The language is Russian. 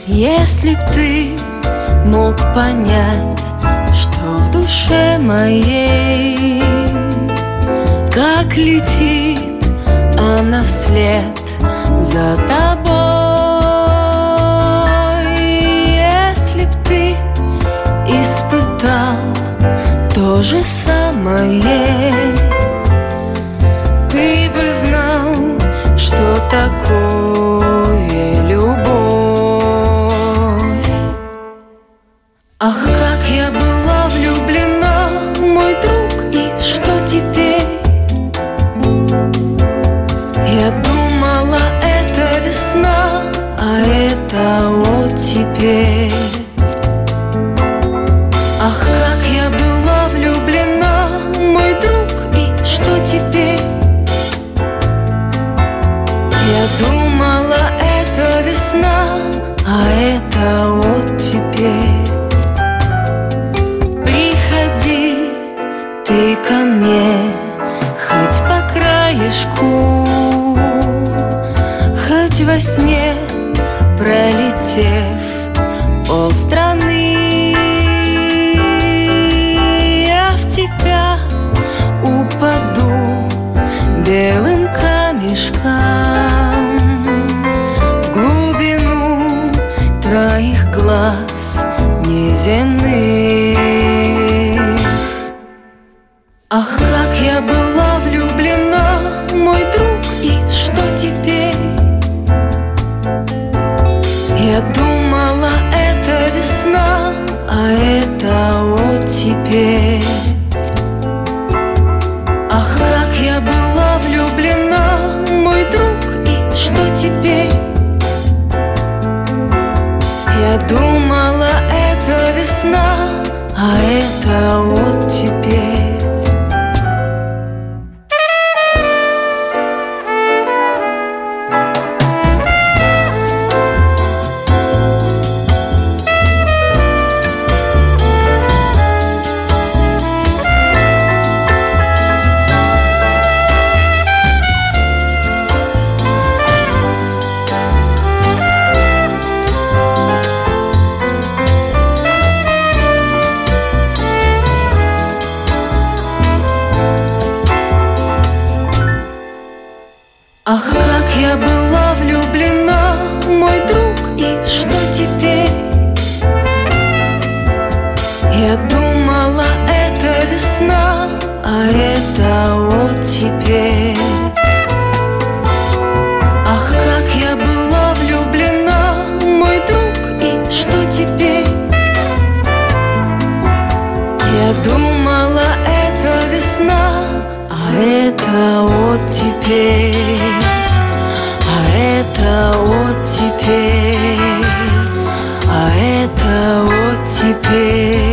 Если б ты мог понять, что в душе моей, как летит она вслед за тобой. Если б ты испытал то же самое, ты бы знал, что такое любовь. Ах, как я была влюблена, мой друг, и что теперь? Я думала, это весна, а это оттепель. Ах, как я была влюблена, мой друг, и что теперь? Я думала, это весна, а это оттепель. Приходи ты ко мне, хоть по краешку, хоть во сне, пролетев полстраны. Я в тебя упаду белым камешком в глубину твоих глаз неземных. Ах, как я была влюблена, мой друг, и что теперь? Я думала, это весна, а это оттепель. Ах, как я была влюблена, мой друг, и что теперь? Я думала, это весна, а это оттепель. Ах, как я была влюблена, мой друг, и что теперь? Я думала, это весна, а это оттепель. Ах, как я была влюблена, мой друг, и что теперь? Я думала, это весна, а это оттепель. А это оттепель, а это оттепель.